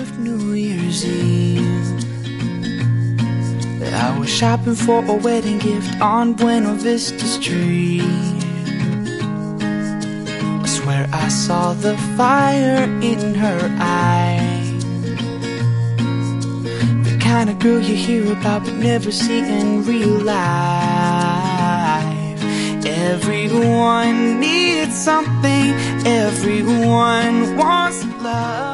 of New Year's Eve, I was shopping for a wedding gift on Buena Vista Street. I swear I saw the fire in her eye, the kind of girl you hear about but never see in real life. Everyone needs something, everyone wants love.